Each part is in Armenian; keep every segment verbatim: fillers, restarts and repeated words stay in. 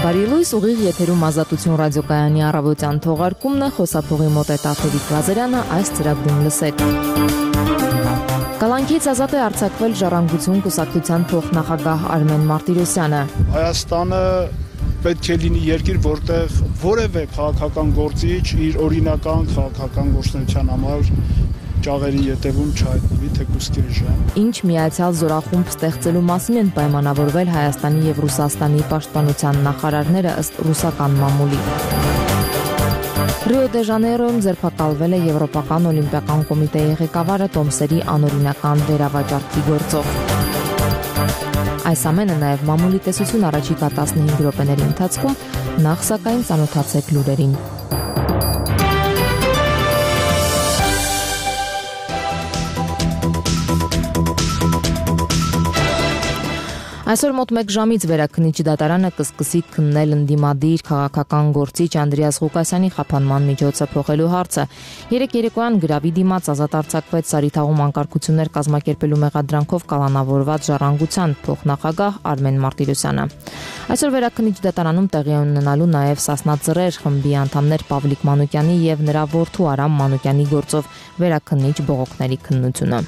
Բարի լույս, ուղիղ եթերում Ազատություն ռադիոկայանի առավոտյան թողարկումն է, խոսափողի մոտ է Տաթևիկ Ղազարյանը, այս ծրագրում լսեք։ Կալանքից ազատ է արձակվել Ժառանգություն կուսակցության փոխնախագահ Արմեն Մարտիրոսյանը։ Հայաստանը պետք է լինի երկիր, որտեղ որևէ քաղաքական գործիչ իր օրինական քաղաքական գործունեության համար ճաղերի ետևում չհայտնվի թեկուզ կիրժան։ Ինչ միացյալ զորախումբ ստեղծելու մասին են պայմանավորվել Հայաստանի եւ Ռուսաստանի պաշտպանության նախարարները ըստ ռուսական մամուլի։ Ռիո դե Ժանեյրոյում ձերբակալվել է Եվրոպական օլիմպիական կոմիտեի ղեկավարը Տոմսերի անօրինական վերավաճառքի գործով։ Այս ամենը նաև մամուլի տեսություն առաջիկա տասնհինգ րոպեների ընթացքում, նախ սակայն ծանոթացեք լուրերին։ Այսօր մոտ մեկ ժամից Վերաքննիչ դատարանը կսկսի քննել ընդդիմադիր քաղաքական գործիչ Անդրեաս Ղուկասյանի խափանման միջոցը փոխելու հարցը։ Երեկ երեկոյան գրավի դիմաց ազատ արձակվեց Սարիթաղում անկարգություններ կազմակերպելու մեղադրանքով կալանավորված Ժառանգության փոխնախագահ Արմեն Մարտիրոսյանը։ Այսօր Վերաքննիչ դատարանում տեղի ունենալու նաև Սասնա Ծռեր խմբի անդամներ Պավլիկ Մանուկյանի եւ նրա որդու Արամ Մանուկյանի գործով Վերաքննիչ բողոքների քննությունը։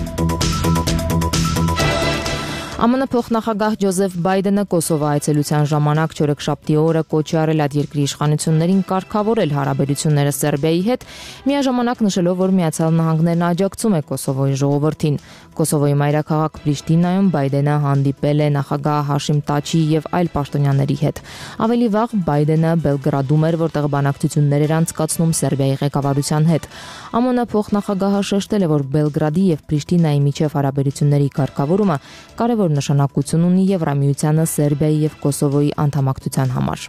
Է Մը փոխնախագահ Ջոզեֆ Բայդենը Կոսովո այցելության ժամանակ չորեքշաբթի օրը կոչ է արել այդ երկրի իշխանություններին կարգավորել հարաբերությունները Սերբիայի հետ, միաժամանակ նշելով, որ Միացյալ Նահանգներն աջակցում է Կոսովոյի ժողովրդին։ Կոսովոյի մայրաքաղաք Պրիշտինայում Բայդենը հանդիպել է նախագահ Հաշիմ Տաչի եւ այլ պաշտոնյաների հետ։ Ավելի վաղ Բայդենը Բելգրադում էր, որտեղ բանակցություններ էր անցկացնում Սերբիայի ղեկավարության հետ։ Է Մը փոխնախագահը շեշտել է, որ Բելգրադի եւ Պրիշտինայի միջև հարաբերությունների կարգավորումը կարևոր նշանակություն ունի Եվրամիությանը Սերբիայի եւ Կոսովոյի անդամակցության համար։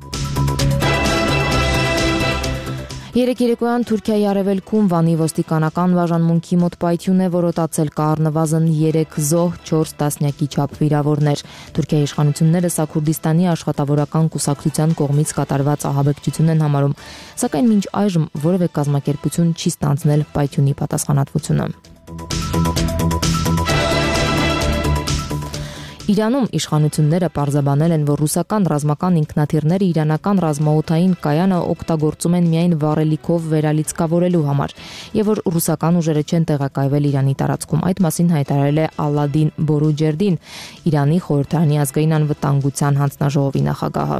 Երեկ երեկոյան Թուրքիայի արևելքում Վանի ոստիկանական բաժանմունքի մոտ պայթյուն է որոտացել կա առնվազն երեք զոհ, չորս տասնյակի չափ վիրավորներ։ Թուրքիայի իշխանությունները սա Քուրդիստանի աշխատավորական կուսակցության կողմից կատարված ահաբեկչություն են համարում, սակայն մինչ այժմ որևէ կազմակերպություն չի ստանձնել պայթյունի պատասխանատվությունը։ Իրանում իշխանությունները պարզաբանել են, որ ռուսական ռազմական ինքնաթիռները իրանական ռազմաօդային կայանը օգտագործում են միայն վառելիքով վերալիցքավորելու համար, եւ որ ռուսական ուժերը չեն տեղակայվել Իրանի տարածքում։ Այդ մասին հայտարարել է Ալադին Բորուջերդին, Իրանի խորհրդարանի ազգային անվտանգության հանձնաժողովի նախագահը։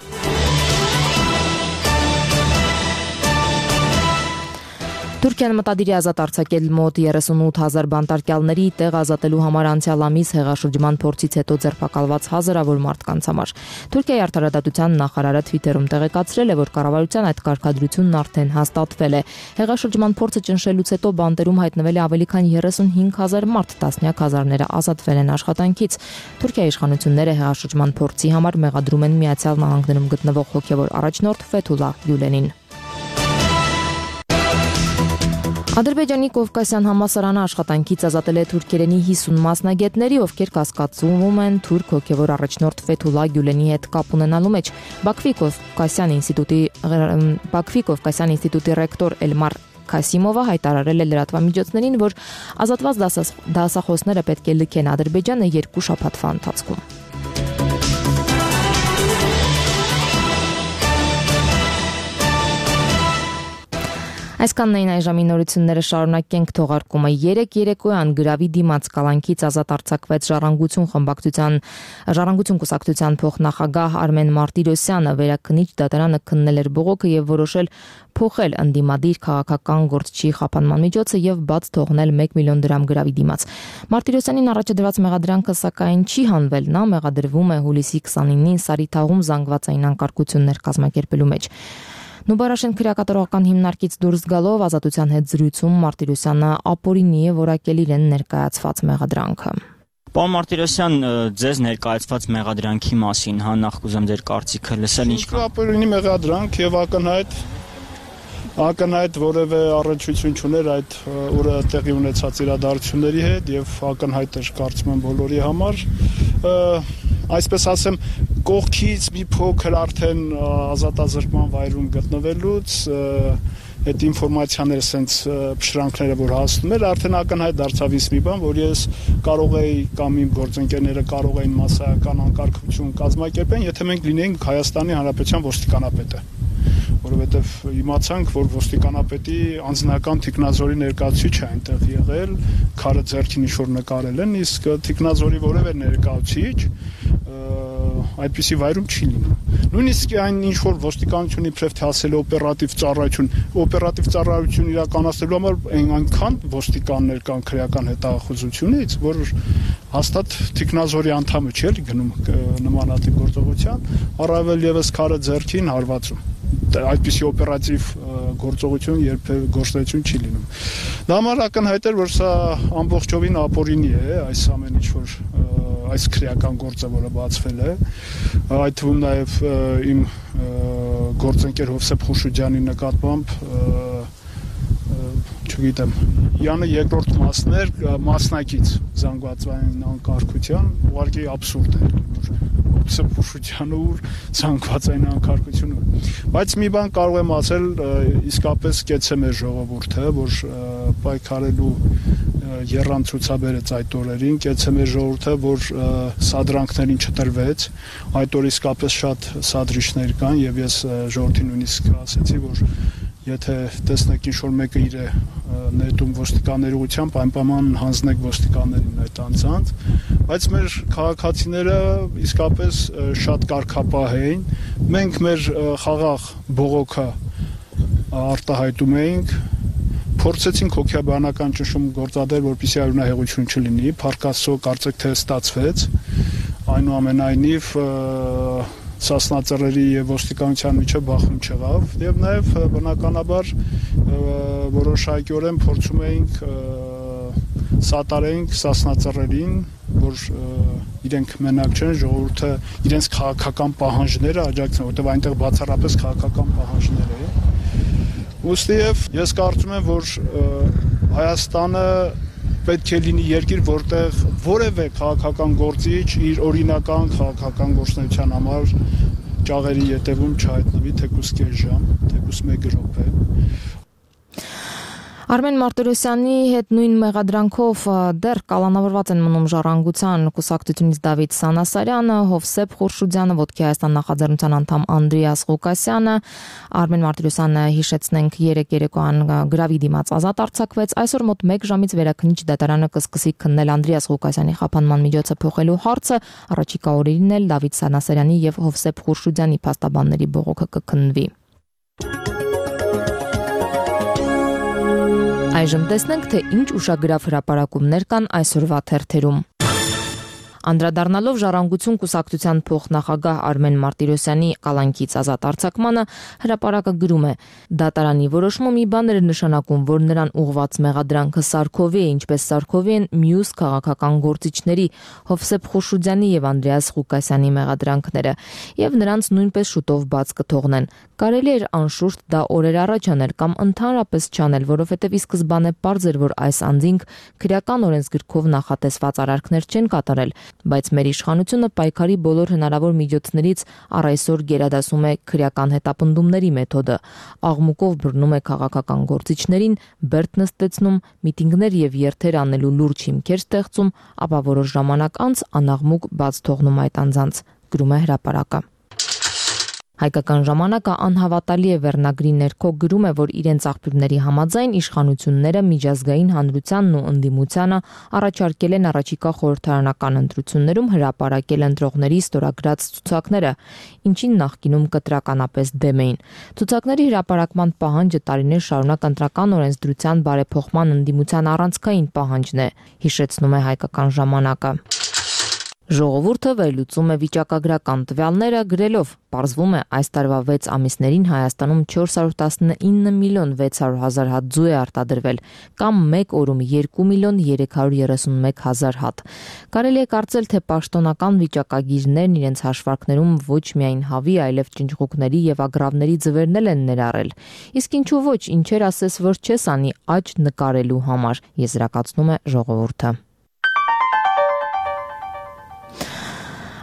Թուրքիան մտադիր է ազատ արձակել մոտ երեսունութ հազար բանտարկյալների տեղ ազատելու համար անցյալ ամիս հեղաշրջման փորձից հետո ձերբակալված հազարավոր մարդկանց համար։ Թուրքիայի արտարադատության նախարարը Twitter-ում տեղեկացրել է, որ կառավարության այդ կարգադրությունն արդեն հաստատվել է։ Հեղաշրջման փորձը ճնշելուց հետո բանտերում հայտնվել է ավելի քան երեսունհինգ հազար մարդ, տասնյակ հազարները ազատվել են աշխատանքից։ Թուրքիայի իշխանությունները հեղաշրջման փորձի համար մեղադրում են Միացյալ Նահանգներում գտնվող հոգևոր առաջնորդ Ֆեթուլլահ Գյուլենին։ Ադրբեջանի Կովկասյան համալսարանը աշխատանքից ազատել է թուրքերենի հիսուն մասնագետների, ովքեր կասկածվում են թուրք հոգևոր առաջնորդ Ֆեթուլլահ Գյուլենի հետ կապ ունենալու մեջ։ Բաքվի Կովկասյան ինստիտուտի Բաքվի Կովկասյան ինստիտուտի ռեկտոր Էլմար Քասիմովը հայտարարել է լրատվամիջոցներին, որ ազատված դասախոսները պետք է լքեն Ադրբեջանը երկու շաբաթվա ընթացքում։ Այսքանն էին այժմի նորությունները, շարունակենք թողարկումը։ Երեկ երեկոյան գրավի դիմաց կալանքից ազատ արձակվեց Ժառանգություն խմբակցության Ժառանգություն կուսակցության փոխնախագահ Արմեն Մարտիրոսյանը։ Վերաքննիչ դատարանը քննել էր բողոքը եւ որոշել փոխել ընդդիմադիր քաղաքական գործչի խափանման միջոցը եւ բաց թողնել մեկ միլիոն դրամ գրավի դիմաց։ Մարտիրոսյանին առաջադրված մեղադրանքը սակայն չի հանվել, նա մեղադրվում է հուլիսի քսանինին Սարիթաղում զանգվածային անկարգություններ կազմակերպելու մեջ։ Նուբարաշեն քրեակատարողական հիմնարկից դուրս գալով Ազատության հետ զրույցում Մարտիրոսյանը ապօրինի է որակել իրեն ներկայացված մեղադրանքը։ Պարոն Մարտիրոսյան, ձեզ ներկայացված մեղադրանքի մասին, հա, նախ կուզեմ ձեր կարծիքը լսել, ինչքան ապօրինի մեղադրանք եւ ակնհայտ ակնհայտ որևէ առնչություն չուներ այդ օրը տեղի ունեցած իրադարձությունների հետ եւ ակնհայտ էր կարծում եմ բոլորի համար։ Այսպես ասեմ, կողքից մի փոքր արդեն ազատազրկման վայրում գտնվելուց այդ ինֆորմացիաները սենց փշրանքները որ հասնում էր, արդեն ակնհայտ դարձավ ինձ մի բան, որ ես կարող էի կամ իմ գործընկերները կարող էին մասսայական անկարգություն կազմակերպեն, եթե մենք լինեինք Հայաստանի Հանրապետության ոստիկանապետը, որովհետև իմացանք, որ ոստիկանապետի անձնական թիկնազորի ներկայացուցիչ է այնտեղ եղել, քարը ձեռքին ինչ-որ նկարել են, իսկ թիկնազորի որևէ ներկայացուցիչ այդպիսի վայրում չի լինում։ Նույնիսկ այն ինչ որ ոստիկանությունը իբրև թե ասել է օպերատիվ ծառայություն, օպերատիվ ծառայություն իրականացնելու համար այնքան ոստիկաններ կան քրեական հետախուզությունից, որ հաստատ թիկնազորի անդամը չի էլի գնում նմանատիպ գործողության, առավել եւս քարը ձեռքին հարվածում։ Այդպիսի օպերատիվ գործողություն երբևէ գործողություն չի լինում։ Դա համար ակնհայտ էր, որ սա ամբողջովին ապօրինի է, այս ամեն ինչ որ այս քրեական գործը, որը բացվել է, այդ թվում նաև իմ գործընկեր Հովսեփ Խուշուջյանի նկատմամբ, չգիտեմ, Յանը երկրորդ մասներ մասնակից զանգվածային անկարգության, ուղղակի աբսուրդ է, Հովսեփ Խուշուջյանը ուր զանգվածային անկարգությունը։ Բայց մի բան կարող եմ ասել, իսկապես կեցե մեր ժողովուրդը, որ պայքարելու երրան ցուցաբերեց այդ օրերին, կեցե մեր ժողովուրդը, որ սադրանքներին չտրվեց, այդ օր իսկապես շատ սադրիչներ կան եւ ես ժողովրդին նույնիսկ ասեցի, որ եթե տեսնեք ինչ-որ մեկը իր նետում ոստիկանների ուղությամբ, անպայման հանձնեք ոստիկաններին այդ անձանց, բայց մեր քաղաքացիները իսկապես շատ կարգապահ էին, մենք մեր խաղաղ բողոքը արտահայտում էինք, փորձեցինք հոգեբանական ճնշում գործադրել, որպեսզի արյունահեղություն չլինի, փառք Աստծո կարծեք թե ստացվեց, այնուամենայնիվ Սասնա ծռերի եւ ոստիկանության միջեւ բախում չեղավ եւ նաեւ բնականաբար որոշակիորեն փորձում էինք սատարենք Սասնա ծռերին, որ իրենք մենակ չեն, ժողովուրդը իրենց քաղաքական պահանջները աջակցեն, որտեղ այնտեղ բացառապես քաղաքական պահանջներ է։ Ուստի եւ ես կարծում եմ, որ Հայաստանը պետք է լինի երկիր, որտեղ որևէ քաղաքական գործիչ իր օրինական քաղաքական գործունեության համար ճաղերի ետևում չհայտնվի թեկուզ կես ժամ, թեկուզ մեկ րոպե։ Արմեն Մարտիրոսյանի հետ նույն մեղադրանքով դեռ կալանավորված են մնում Ժառանգության կուսակցությունից Դավիթ Սանասարյանը, Հովսեփ Խուրշուդյանը, Ոտքի Հայաստան նախաձեռնության անդամ Անդրեաս Ղուկասյանը, Արմեն Մարտիրոսյանը հիշեցնենք երեկ երեկոյան գրավի դիմաց ազատ արձակվեց, այսօր մոտ մեկ ժամից վերաքննիչ դատարանը կսկսի քննել Անդրեաս Ղուկասյանի խափանման միջոցը փոխելու հարցը, առաջիկա օրերին էլ Դավիթ Սանասարյանի եւ Հովսեփ Խուրշուդյանի փաստաբանների բողոքը կքննվի։ Այժմ տեսնենք, թե ինչ ուշագրավ հրապարակումներ կան այսօրվա թերթերում։ Անդրադառնալով Ժառանգություն կուսակցության փոխնախագահ Արմեն Մարտիրոսյանի կալանքից ազատ արձակմանը, հրապարակը գրում է. Դատարանի որոշումը մի բան էր նշանակում, որ նրան ուղղված մեղադրանքը սարքովի է, ինչպես սարքովի են մյուս քաղաքական գործիչների Հովսեփ Խուշուդյանի եւ Անդրեաս Ղուկասյանի մեղադրանքները, եւ նրանց նույնպես շուտով բաց կթողնեն։ Կարելի էր անշուշտ դա օրեր առաջ անել կամ ընդհանրապես չանել, որովհետև ի սկզբանե պարզ էր, որ այս անձինք քրեական օրենսգրքով նախատեսված արարքներ չեն կատարել, բայց մեր իշխանությունը պայքարի բոլոր հնարավոր միջոցներից առ այսօր գերադասում է քրեական հետապնդումների մեթոդը, աղմուկով բռնում է քաղաքական գործիչներին, բերդ նստեցնում, միտինգներ եւ երթեր անելու լուրջ հիմքեր ստեղծում, ապա որոշ ժամանակ անց անաղմուկ բաց թողնում այդ անձանց, գրում է հրապարակը։ Հայկական ժամանակը անհավատալի է վերնագրի ներքո գրում է, որ իրենց աղբյուրների համաձայն իշխանությունները միջազգային հանրությանն ու ընդդիմությանը առաջարկել են առաջիկա խորհրդարանական ընտրություններում հրապարակել ընտրողների ստորագրած ցուցակները, ինչին նախկինում կտրականապես դեմ էին։ Ցուցակների հրապարակման պահանջը տարիներ շարունակ ընտրական օրենսդրության բարեփոխման ընդդիմության առանցքային պահանջն է, հիշեցնում է Հայկական ժամանակը։ Ժողովուրդը վերլուծում է վիճակագրական տվյալները գրելով. Պարզվում է, այս տարվա վեց ամիսներին Հայաստանում չորս հարյուր տասնինը միլիոն վեց հարյուր հազար հատ ձու է արտադրվել, կամ մեկ օրում երկու միլիոն երեք հարյուր երեսունմեկ հազար հատ։ Կարելի է կարծել, թե պաշտոնական վիճակագիրներն իրենց հաշվարկներում ոչ միայն հավի, այլև ճնճղուկների եւ ագրավների ձվերն են ներառել։ Իսկ ինչու ոչ, ինչեր ասես, որ չես անի աճ նկարելու համար, եզրակացնում է ժողովուրդը։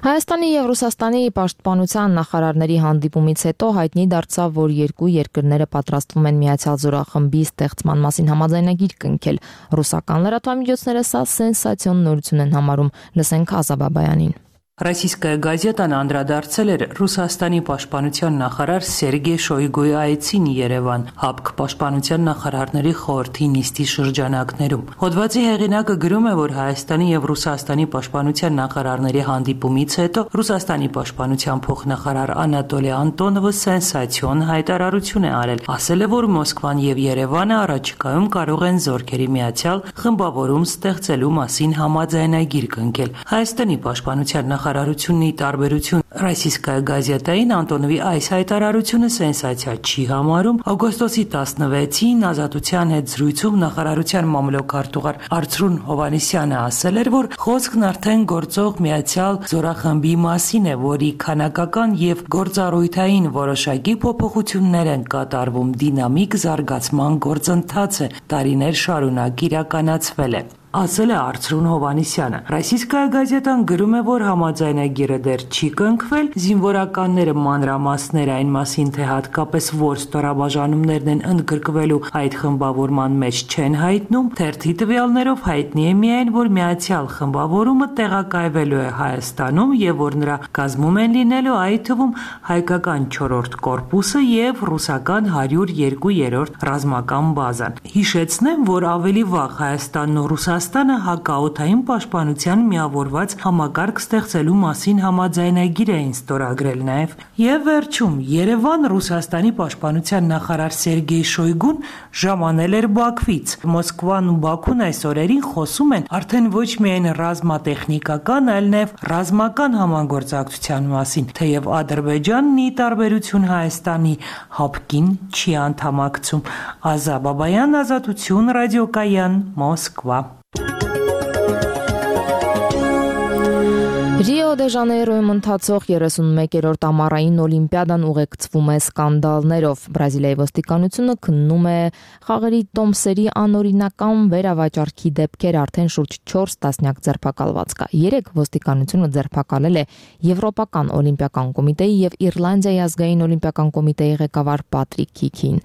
Հայաստանի եւ Ռուսաստանի պաշտպանության նախարարների հանդիպումից հետո հայտնի դարձավ, որ երկու երկրները պատրաստվում են միացյալ զորախմբի ստեղծման մասին համաձայնագիր կնքել։ Ռուսական լրատվամիջոցները սա սենսացիոն նորություն են համարում։ Լսենք Ազաբաբայանին։ Российская газетան անդրադարձել էր Ռուսաստանի պաշտպանության նախարար Սերգեյ Շոյգուի այցին Երևան, ՀԱՊԿ պաշտպանության նախարարների խորհրդի նիստի շրջանակներում։ Հոդվածի հեղինակը գրում է, որ Հայաստանի եւ Ռուսաստանի պաշտպանության նախարարների հանդիպումից հետո Ռուսաստանի պաշտպանության փոխնախարար Անատոլի Անտոնովը սենսացիոն հայտարարություն է արել, ասել է, որ Մոսկվան եւ Երևանը առաջիկայում կարող են զորքերի միացյալ խմբավորում ստեղծելու մասին համաձայնագիր կնքել։ Հայաստանի պաշտպանության նախարարությունն ի տարբերություն Российская газетային Անտոնովի այս հայտարարությունը սենսացիա չի համարում։ Օգոստոսի տասնվեցին Ազատության հետ զրույցում նախարարության մամլոքարտուղար Արծրուն Հովհաննիսյանը ասել էր, որ խոսքն արդեն գործող միացյալ զորախմբի մասին է, որի քանակական եւ գործառույթային որոշակի փոփոխություններ են կատարվում, դինամիկ զարգացման գործընթաց է, տարիներ շարունակ իրականացվել է, ասել է Արծրուն Հովհաննիսյանը։ Российская газетան գրում է, որ համաձայնագիրը դեռ չի կնքվել, զինվորականները մանրամասներ այն մասին, թե հատկապես որ ստորաբաժանումներն են ընդգրկվելու այդ խմբավորման մեջ չեն հայտնում, թերթի տվյալներով հայտնի է միայն, որ միացյալ խմբավորումը տեղակայվելու է Հայաստանում եւ որ նրա կազմում են լինելու այդ թվում հայկական չորրորդ կորպուսը եւ ռուսական հարյուր երկու ռազմական բազան։ Հիշեցնեմ, որ ավելի վաղ Հայաստանն ու Ռուսաստանը Հայաստանը հակաօդային պաշտպանության միավորված համակարգ ստեղծելու մասին համաձայնագիր էին ստորագրել նաև։ Եվ վերջում Երևան Ռուսաստանի պաշտպանության նախարար Սերգեյ Շոյգուն ժամանել էր Բաքվից։ Մոսկվան ու Բաքուն այս օրերին խոսում են արդեն ոչ միայն ռազմատեխնիկական, այլ նաև ռազմական համագործակցության մասին, թեև Ադրբեջանն ի տարբերություն Հայաստանի ՀԱՊԿ-ին չի անդամակցում։ Ազաբաբայան, Ազատություն, ռադիոկայան, Մոսկվա։ Ռիո դե Ժանեյրոյում ընթացող երեսունմեկերորդ ամառային օլիմպիադան ուղեկցվում է սկանդալներով։ Բրազիլիայի ոստիկանությունը քննում է խաղերի տոմսերի անօրինական վերավաճառքի դեպքեր, արդեն շուրջ չորս տասնյակ ձերբակալված կա։ Երեք ոստիկանությունը ձերբակալել է Եվրոպական օլիմպիական կոմիտեի եւ Իռլանդիայի ազգային օլիմպիական կոմիտեի ղեկավար Պատրիկ Հիքին,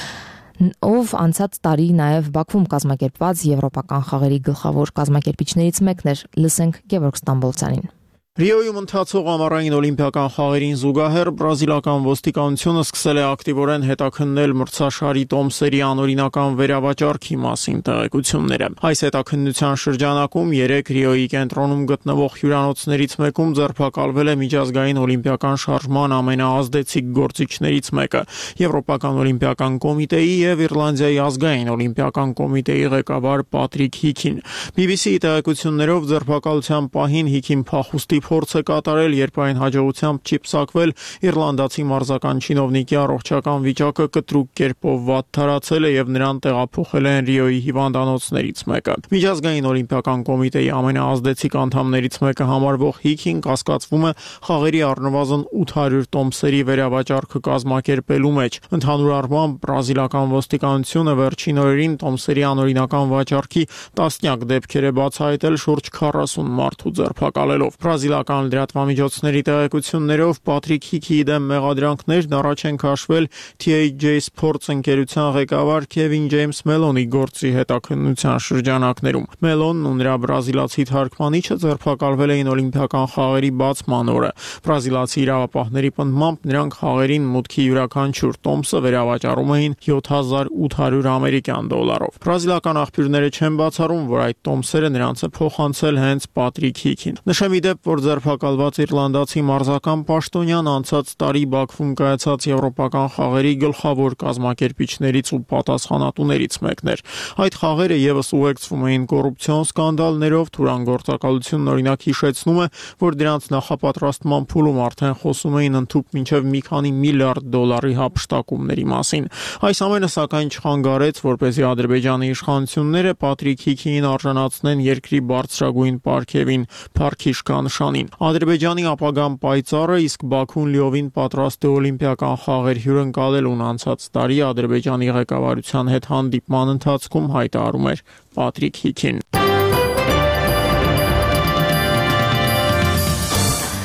ով անցած տարի նաև Բաքվում կազմակերպված եվրոպական խաղերի գլխավոր կազմակերպիչներից մեկն էր։ Լսենք Գևորգ Ստամբոլցյանին։ Ռիոյում ընթացող ամառային օլիմպիական խաղերին զուգահեռ բրազիլական ոստիկանությունը սկսել է ակտիվորեն հետաքննել մրցաշարի տոմսերի անօրինական վերավաճառքի մասին տեղեկությունները։ Այս հետաքննության շրջանակում երեք Ռիոյի կենտրոնում գտնվող հյուրանոցներից մեկում ձերբակալվել է միջազգային օլիմպիական շարժման ամենաազդեցիկ գործիչներից մեկը՝ Եվրոպական օլիմպիական կոմիտեի եւ Իռլանդիայի ազգային օլիմպիական կոմիտեի ղեկավար Պատրիկ Հիքին։ բի բի սի-ի տեղեկություններով ձերբակալության պահին Հիքին փախուստի փորձ է կատարել, երբ այն հաջողությամբ չի պսակվել, իռլանդացի մարզական չինովնիկի առողջական վիճակը կտրուկ կերպով վատթարացել է եւ նրան տեղափոխել են Ռիոյի հիվանդանոցներից մեկը։ Միջազգային օլիմպիական կոմիտեի ամենաազդեցիկ անդամներից մեկը համարվող Հիքին կասկածվում է խաղերի առնվազն ութ հարյուր տոմսերի վերավաճառքը կազմակերպելու մեջ։ Ընդհանուր առմամբ բրազիլական ոստիկանությունը վերջին օրերին տոմսերի անօրինական վաճառքի տասնյակ դեպքեր է բացահայտել, շուրջ քառասուն մարդու ձերբակալելով։ Բրազիլական լրատվամիջոցների տեղեկություններով Պատրիկ Հիքիի դեմ մեղադրանքներն առաջ են քաշվել T H J Sports ընկերության ղեկավար Քևին Ջեյմս Մելոնի գործի հետաքննության շրջանակներում։ Մելոնն ու նրա բրազիլացի թարգմանիչը ձերբակալվել էին օլիմպիական խաղերի բացման օրը։ Բրազիլացի իրավապահների պնդմամբ նրանք խաղերին մուտքի յուրաքանչյուր տոմսը վերավաճառում էին յոթ հազար ութ հարյուր ամերիկյան դոլարով։ Բրազիլական աղբյուրները չեն բացառում, որ այդ տոմսերը նրանց է փոխանցել հենց Պատրիկ Հիքին։ Նշեմ ի դեպ, որ ձերբակալված իռլանդացի մարզական պաշտոնյան անցած տարի Բաքվում կայացած եվրոպական խաղերի գլխավոր կազմակերպիչներից ու պատասխանատուներից մեկն էր։ Այդ խաղերը եւս ուղեկցվում էին կոռուպցիոն սկանդալներով, թուրանգործակալությունն օրինակ հիշեցնում է, որ դրանց նախապատրաստման փուլում արդեն խոսում էին ընդհուպ մինչև մի քանի միլիարդ դոլարի հափշտակումների մասին։ Այս ամենը սակայն չխանգարեց, որպեսզի Ադրբեջանի իշխանությունները Պատրիկ Հիքիին արժանացնեն երկրի բարձրագույն պարգևին Փարքիշքանշանին։ Ադրբեջանի ապագան պայծառը, իսկ Բաքուն լիովին պատրաստ է օլիմպիական խաղեր հյուրընկալելուն անցած տարի Ադրբեջանի ղեկավարության հետ հանդիպման ընթացքում հայտարարում էր Պատրիկ Հիքին։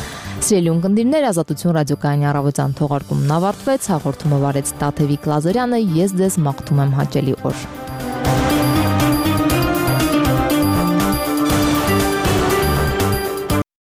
Սիրելի ունկնդիրներ, Ազատություն ռադիոկայանի առավոտյան թողարկումն ավարտվեց, հաղորդումը վարեց Տաթևիկ Լազարյանը, ես ձեզ մաղթում եմ հաճելի օր։